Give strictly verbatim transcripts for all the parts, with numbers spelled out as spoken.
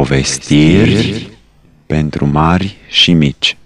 Povestiri pentru mari și mici.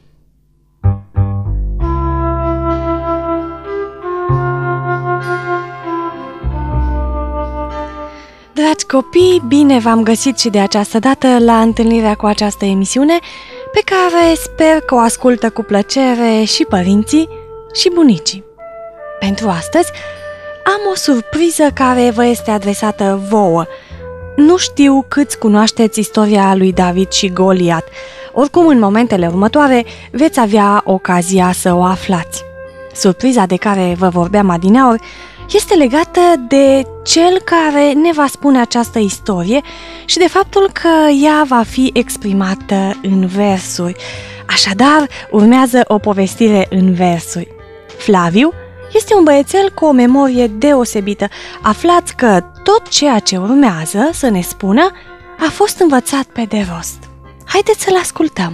Dragi copii, bine v-am găsit și de această dată la întâlnirea cu această emisiune, pe care sper că o ascultă cu plăcere și părinții și bunicii. Pentru astăzi am o surpriză care vă este adresată vouă. Nu știu câți cunoașteți istoria lui David și Goliat. Oricum, în momentele următoare veți avea ocazia să o aflați. Surpriza de care vă vorbeam adineauri este legată de cel care ne va spune această istorie și de faptul că ea va fi exprimată în versuri. Așadar, urmează o povestire în versuri. Flaviu este un băiețel cu o memorie deosebită. Aflați că tot ceea ce urmează să ne spună a fost învățat pe de rost. Haideți să-l ascultăm!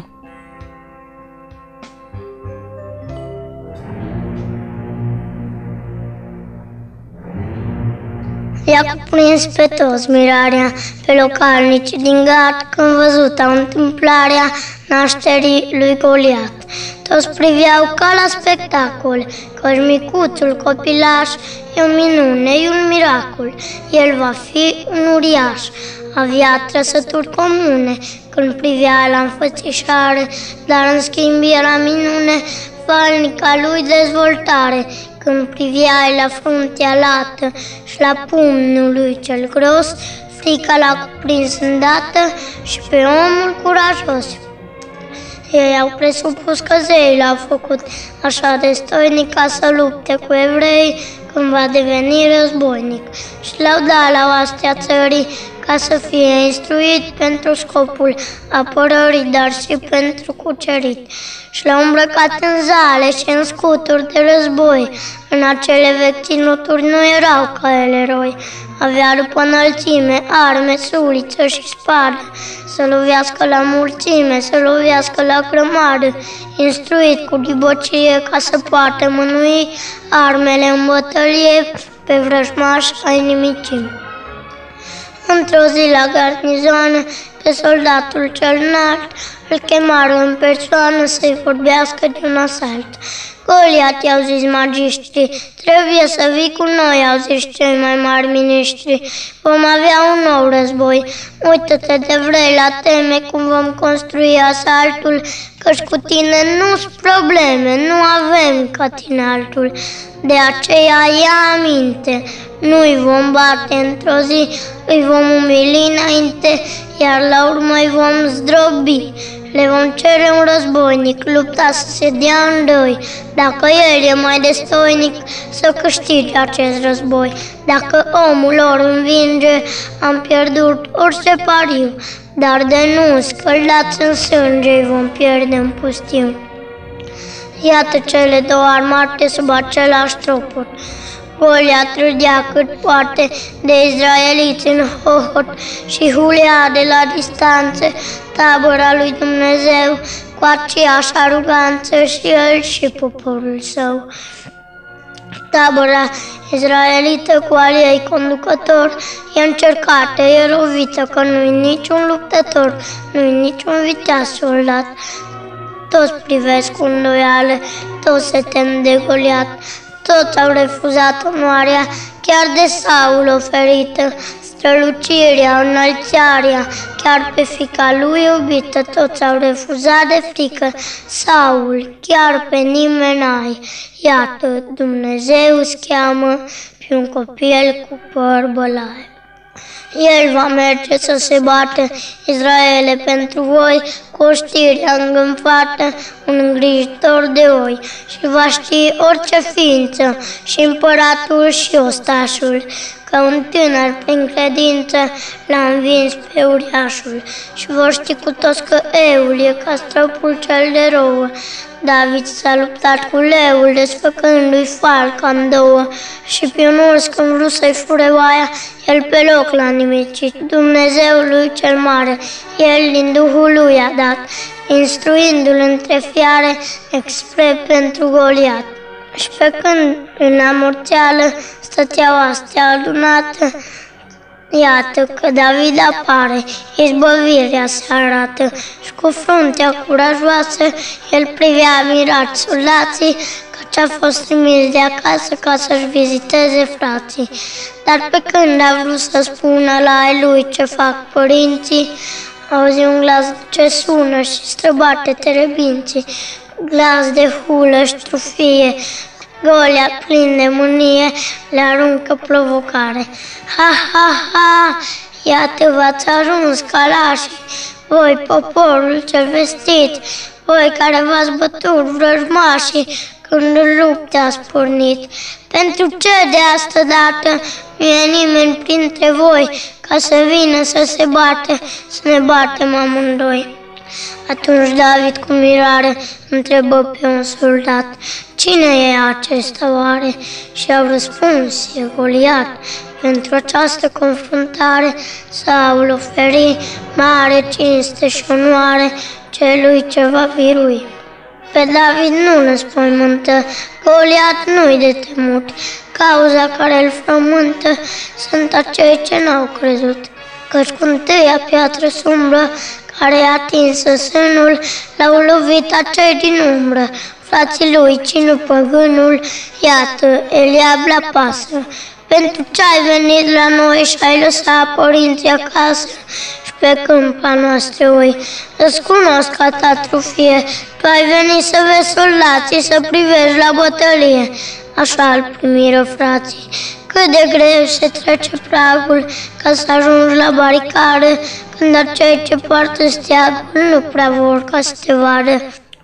I-a cuprins pe toți mirarea, pe localnicii din Gat, când văzuta întâmplarea nașterii lui Goliat. Toți priveau ca la spectacol, căci micuțul copilaș e o minune, e un miracol. El va fi un uriaș, avea trăsături comune când privea la înfățișare, dar în schimb era minune, valnica lui dezvoltare. Când priveai la fruntea lată și la pumnul lui cel gros, frica l-a cuprins îndată și pe omul curajos. Ei au presupus că zei l-au făcut așa de stoinic ca să lupte cu evrei când va deveni războinic, și l-au dat la oastea țării ca să fie instruit pentru scopul apărării, dar și pentru cucerit. Și l-au îmbrăcat în zale și în scuturi de război. În acele vechi ținuturi nu erau ca el eroi. Avea după înălțime arme, suliță și spadă, să lovească la mulțime, să lovească la grămadă, instruit cu dibocie ca să poată mânui armele în bătălie pe vrăjmași ai nimicii. Într-o zi la garnizoană, pe soldatul cel înalt, îl chemară în persoană să-i vorbească de un asalt. Goliat, i-au zis magiștrii, trebuie să vii cu noi, au zis cei mai mari miniștri. Vom avea un nou război, uită-te de vrei la teme cum vom construi asaltul, căci cu tine nu-s probleme, nu avem ca tine altul. De aceea ia aminte, nu-i vom bate într-o zi, îi vom umili înainte, iar la urmă îi vom zdrobi. Le vom cere un războinic, lupta să se dea în doi. Dacă el e mai destoinic, să câștige acest război. Dacă omul lor învinge, am pierdut orice pariu, dar de nu scăldați în sânge îi vom pierde în pustiu. Iată cele două armate sub același tropot. Goliat râdea cât poate de izraeliți în hohot și hulea de la distanță tabăra lui Dumnezeu cu aceeași aroganță și el și poporul său. Tabăra izraelită cu al ei conducător e încercată, e lovită, că nu-i niciun luptător, nu-i niciun viteaz soldat. Toți privesc cu îndoială, toți se tem de Goliat. Toți au refuzat onoarea, chiar de Saul oferită, strălucirea, înălțarea, chiar pe fiica lui iubită, toți au refuzat de frică. Saul, chiar pe nimeni n-ai, iată, Dumnezeu îți cheamă pe un copil cu păr bălaie. El va merge să se bată, Israele, pentru voi, cu o știre îngânfată, un îngrijitor de oi, și va ști orice ființă, și împăratul și ostașul, că un tânăr prin credință l-a învins pe uriașul. Și vor ști cu toți că eul e ca străpul cel de rouă. David s-a luptat cu leul, desfăcându-i falca în două, și pe un urs, când vrut să-i fure oaia, el pe loc l-a nimicit. Dumnezeului cel mare, el din Duhul lui a dat, instruindu-l între fiare, expre pentru Goliat. Și pe când în amorțeală stătea oastea adunată, Iată că David apare, izbăvirea se arată și cu fruntea curajoasă el privea mirat soldații căci a fost trimis de acasă ca să-și viziteze frații. Dar pe când a vrut să spună la ai lui ce fac părinții, auzi un glas ce sună și străbate terebinții, glas de hulă și trufie. Goliat plin de mânie le aruncă provocare. Ha, ha, ha, iată v-ați ajuns calașii, voi poporul cel vestit, voi care v-ați bătut vrăjmașii când în lupte ați pornit. Pentru ce de asta dată nu e nimeni printre voi ca să vină să se bate, să ne batem amândoi? Atunci David cu mirare întrebă pe un soldat, cine e acesta oare? Și au răspuns, e Goliat. Pentru această confruntare Saul oferi mare cinste și onoare celui ce va birui. Pe David nu înspăimântă, Goliat nu-i de temut, cauza care îl frământă sunt acei ce n-au crezut. Căci cu întâia piatră sumbră care i-a atinsă sânul, l-au lovit acei din umbră, frații lui cinu păgânul, iată, Eliab la pasă. Pentru ce ai venit la noi și ai lăsat părinții acasă și pe câmp la noastre oi? Îți cunosc a ta trufie, tu ai venit să vezi soldații, să privești la bătălie. Așa îl primiră frații. Cât de greu se trece pragul ca să ajungi la baricadă, când acei ce poartă steagul nu prea vor ca să te vadă.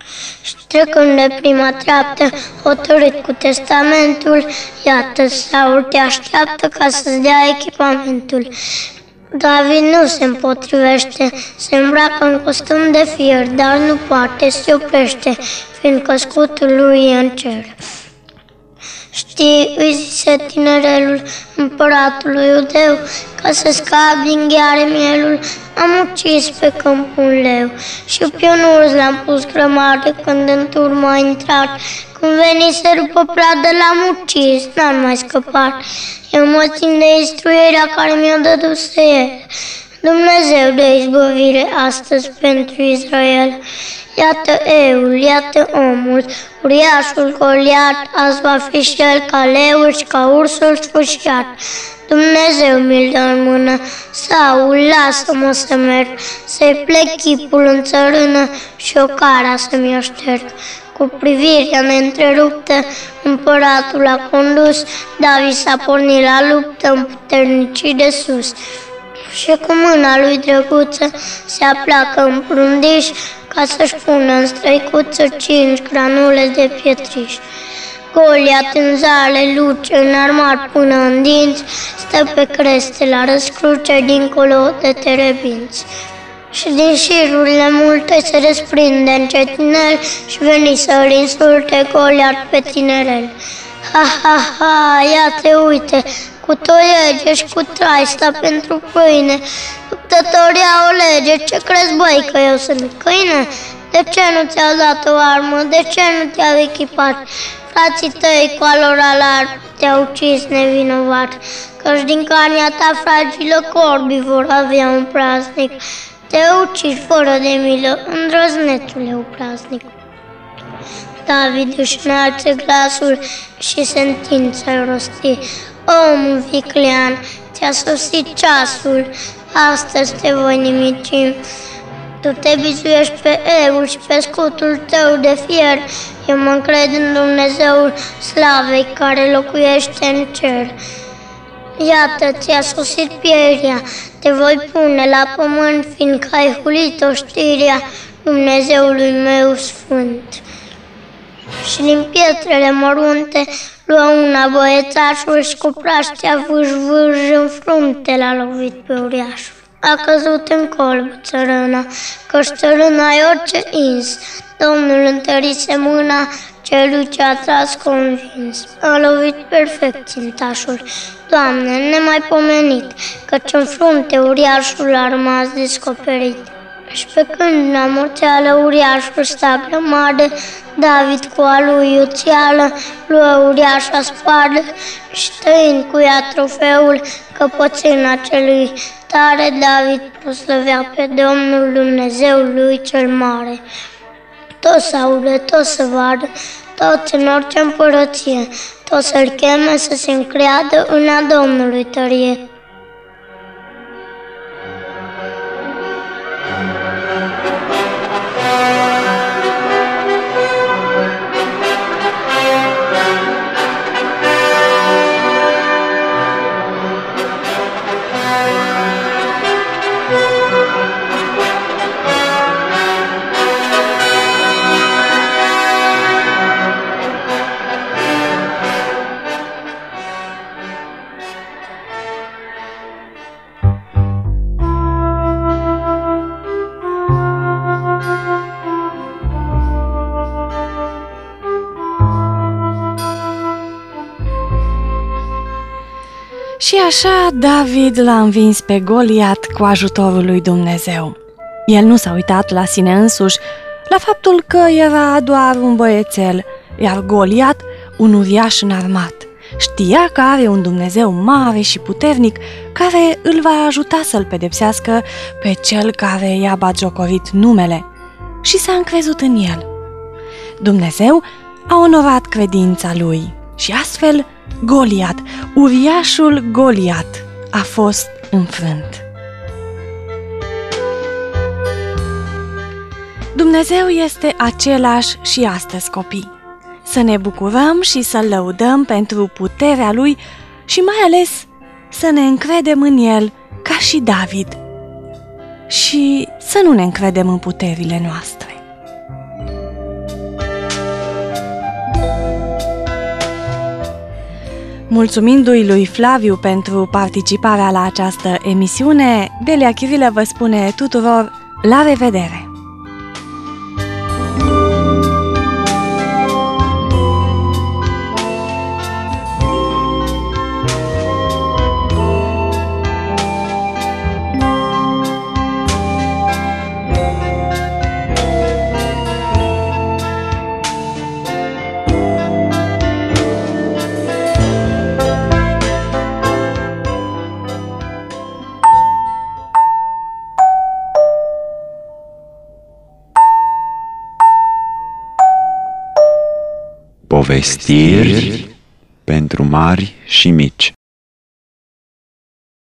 Și trecând de prima treaptă, hotărât cu testamentul, iată, Saul te așteaptă ca să-ți dea echipamentul. David nu se împotrivește, se îmbracă în costum de fier, dar nu poate, se oprește, fiindcă scutul lui e în cer. Știi, îi zise tinerelul împăratului Iudeu, ca să scap din gheare mielul, am ucis pe câmpul un leu și pe un urs l-am pus grămadă când în turmă a intrat. Când veni să rupă pradă l-am ucis, n-am mai scăpat. Eu mă țin de instruirea care mi-a dăduse el, Dumnezeu de izbăvire astăzi pentru Israel. Iată eul, iată omul, uriașul Goliat, azi va fi și el ca leul și ca ursul sfâșiat. Dumnezeu mi-l dă în mână, Saul, lasă-mă să merg, să-i plec chipul în țărână și o cara să-mi o șterg. Cu privirea neîntreruptă, împăratul a condus, David s-a pornit la luptă în puternicii de sus. Și cu mâna lui drăguță se apleacă în prundiș, ca să-și pună în străicuță cinci granule de pietriș. Goliat în zale luce, înarmat până în dinți, stă pe creste la răscruce dincolo de terebinți. Și din șirurile multe se desprinde încetinel și veni să-l insulte Goliat pe tinerel. Ha, ha, ha, ia te uite, cu toiege și cu traista pentru pâine. Luptătorii au o lege, ce crezi băi că eu sunt câine? De ce nu ți-au dat o armă? De ce nu te-au echipat? Frații tăi cu alora larg te-au ucis nevinovat, căci din carnea ta fragilă corbii vor avea un praznic. Te uciși fără de milă, îndrăznetule praznic. David își înalță glasul și sentința rosti. Omul viclean, ți-a sosit ceasul, astăzi te voi nimici. Tu te bizuiești pe eul și pe scutul tău de fier, eu mă încred în Dumnezeul slavei care locuiește în cer. Iată, ți-a sosit pieria, te voi pune la pământ, fiindcă ai hulit oștirea Dumnezeului meu sfânt. Și din pietrele mărunte luă una băiețașul și cu praștea vâș-vâș în frunte l-a lovit pe uriașul. A căzut în colb țărâna, căci țărâna e orice ins. Domnul întărise mâna celui ce a tras convins. A lovit perfect țintașul, Doamne, nemaipomenit, căci în frunte uriașul a rămas descoperit. Și pe când la morțeală uriașul sta grămadă, David cu a lui uțială luă uriașa spadă și tăind cu ea trofeul căpățâna celui tare, David proslăvea pe Domnul Dumnezeul lui cel mare. Toți să audă, toți să vadă, toți în orice împărăție, toți să-l cheme să se încreadă în a Domnului tărie. Și așa David l-a învins pe Goliat cu ajutorul lui Dumnezeu. El nu s-a uitat la sine însuși, la faptul că era doar un băiețel, iar Goliat un uriaș înarmat. Știa că are un Dumnezeu mare și puternic care îl va ajuta să-l pedepsească pe cel care i-a batjocorit numele și s-a încrezut în el. Dumnezeu a onorat credința lui și astfel Goliat, uriașul Goliat, a fost înfrânt. Dumnezeu este același și astăzi, copii. Să ne bucurăm și să-L lăudăm pentru puterea Lui și mai ales să ne încredem în El ca și David și să nu ne încredem în puterile noastre. Mulțumindu-i lui Flaviu pentru participarea la această emisiune, Delia Chirilă vă spune tuturor la revedere! Povestiri pentru mari și mici.